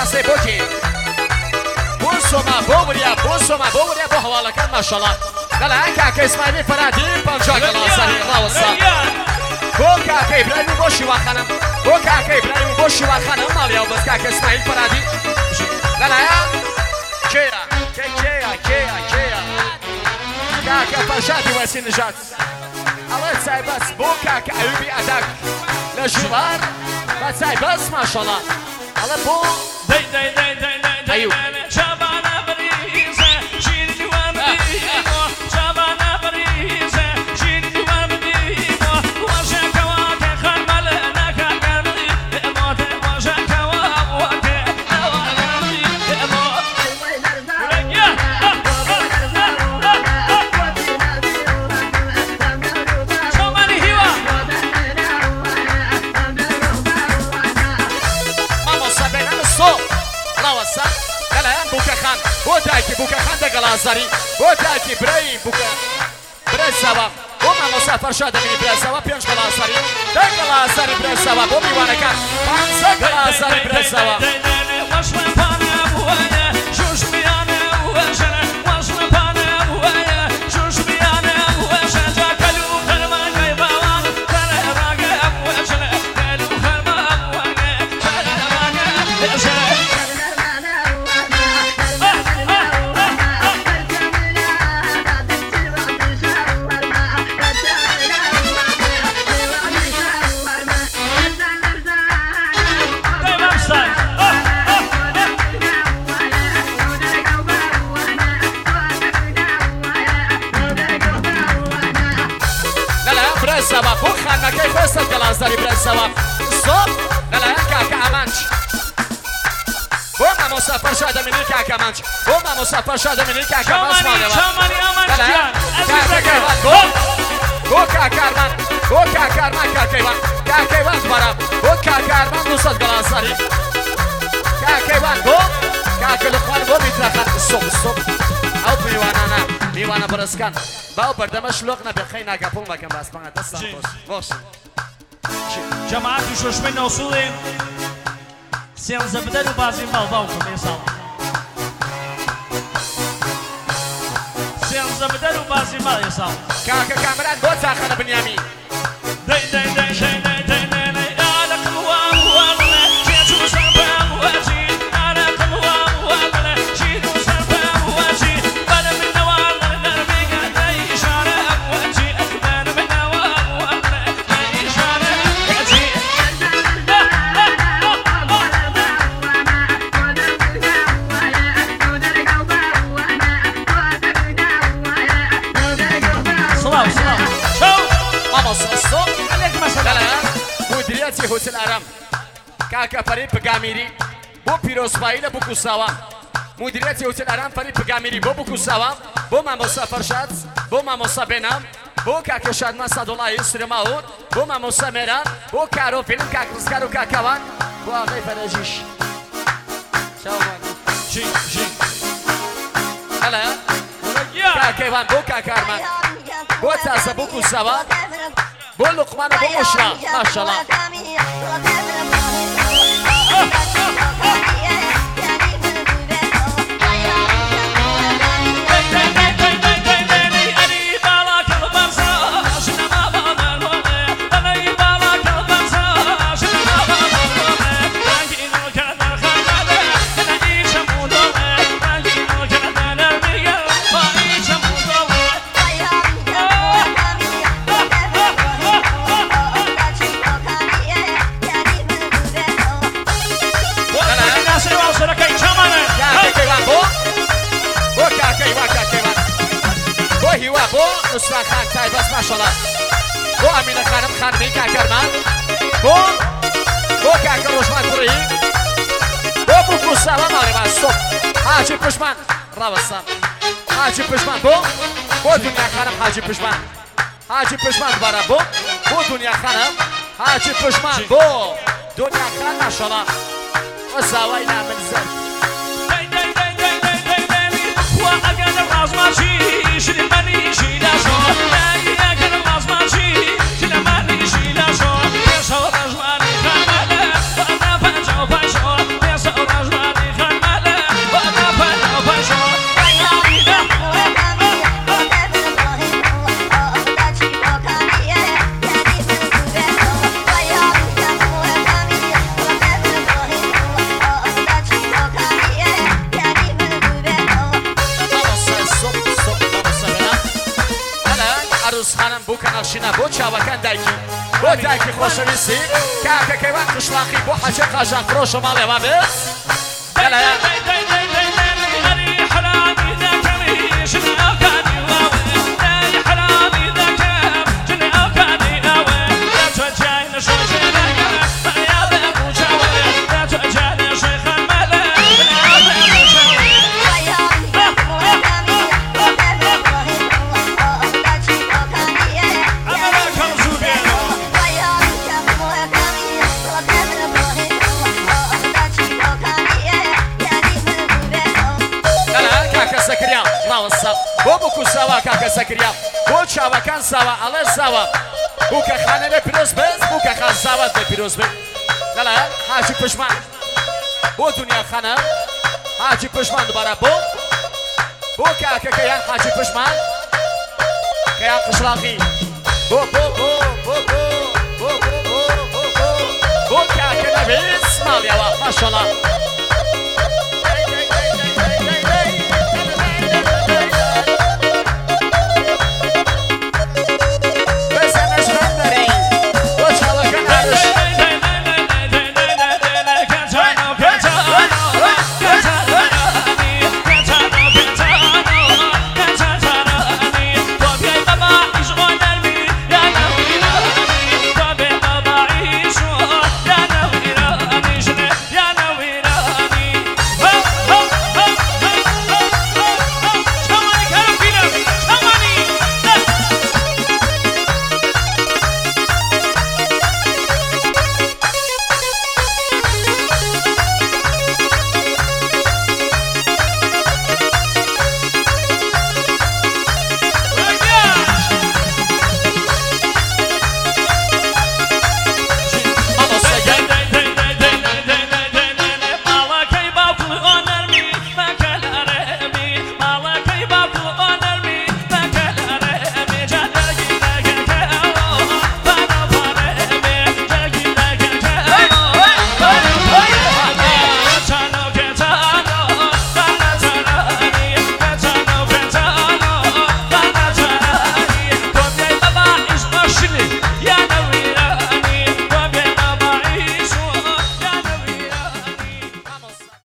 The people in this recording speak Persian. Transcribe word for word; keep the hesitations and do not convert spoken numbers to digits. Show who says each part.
Speaker 1: سي بوكي بوسوما بوريا بوسوما بوريا بو حوالا كان ما شاء الله لا هكا اسماعيل فرادي بنجا قلاصري الله وصل بو كاكا ابراهيم بو شيوان خانم بو كاكا ابراهيم بو شيوان خانم ماليا بس كاكا اسماعيل فرادي لا لا كيا كيا كيا كيا كاكا فرشادي وسين نجات الله تساي بس بو كاكا ايوبي اداك لجوار بتساي بس ما شاء الله الله بو
Speaker 2: داي داي داي داي
Speaker 1: ايوه
Speaker 2: شبانا بريزه شيرني وامديمو شبانا بريزه شيرني وامديمو وشك واك خرملنا كقلبي موت وشك واك
Speaker 1: بوتاكي بوكا خاندا غلازاري بوتاكي براي بوكا برسوا بوما مسافر شاده من برسوا بينش غلازاري دا غلازاري برسوا بومي وانا كان بانسا غلازاري برسوا برسوا بو خاندا كيف وصل غلازاري برسوا صوب لا لا كاكا امانش بوما مسافر شاده من كاكا امانش بوما مسافر شاده من كاكا بس مالي
Speaker 2: شاماني امانش جان
Speaker 1: كاكا بو بو كاكا ارمان بو كاكا ارمان كاكا وان كاكا وان برا بو كاكا ارمان وصل غلازاري كاكا وان بو كاكا لقمان بو مترخان الصوب الصوب او بيوانا بيوانا برسكان باو بردمش لغنا بخينا قبول ما كان بس بنا دستان باش
Speaker 2: جماعة شوشمين وصولين سيان زبدل وبازين باو باو كم يسال سيان زبدل وبازين باو يسال
Speaker 1: كاكا كاميران بو تاخنا بنيامين
Speaker 2: داي داي داي داي داي داي داي داي على قلوام وغلا جيتو سربام وجي على قلوام وغلا جيتو سربام وجي بلا من نوال دربي قاعد إشارة وجي أكبر من نوال وغلا إشارة وجي صلاة صلاة شو
Speaker 1: ماما صوصو
Speaker 2: عليك مثلا
Speaker 1: لا مديريتي هوتل ارام كاكا فريد بقاميري بو بيروسبايل بو كوساوا مديريتي هوتل ارام فريد بقاميري بو بو كوساوا بو ماما فرشاد بو ماما بنام بو كاكا شادمان سادولا يسر ماود بو ماما ميران بو كارو فيلم كاكا رسكارو كاكاوان بو اغي فرجيش شاو
Speaker 2: جي جي
Speaker 1: هلا كاكا وان بو كاكا ارمان بو تاسا بو كوساوا بو لقمان بو مشرا ما شاء الله نصرة خان تاي بس ما شاء الله بو أمينة خانم خانمي كاكرمان بو بو كاكر روشمان كوري بو بو كوساوا مالي ما ستوب حاجي بشمان راوسام حاجي بشمان بو بو دنيا خانم حاجي بشمان حاجي بشمان دوباره بو بو دنيا خانم حاجي بشمان بو دنيا خان ما شاء الله وزاوينا من زر
Speaker 2: داي داي داي داي داي داي داي وأجل الراس ماشي شيل المني شيل عشان داي أجل الراس ماشي شيل المني شيل عشان يسوى رجماني خملة وأنا فجأة فجأة يسوى رجماني
Speaker 1: ناخشینە بۆ چاوەکان دایکی بۆ دایکی خۆشەویستی کاکەکەیوان قشلاقی بۆ حەجە قاژان فرۆشە ماڵێوا بێت گەلایە بۆ بکو ساوا کاکە سەکریا بۆ چاوەکان ساوا ئەڵێ ساوا بووکە خانەوێ پیرۆز بێت بووکە خان ساوات بێ پیرۆز بێت گەڵایە حاجی پشمان بۆ دنیا خانە حاجی پشمان دوبارە بۆ بۆ کاکەکەیان حاجی پشمان کەیان قشلاقی بۆ بۆ بۆ بۆ بۆ بۆ بۆ بۆ بۆ بۆ بۆ کاکە نەبێت ماڵیەوە ماشەڵڵا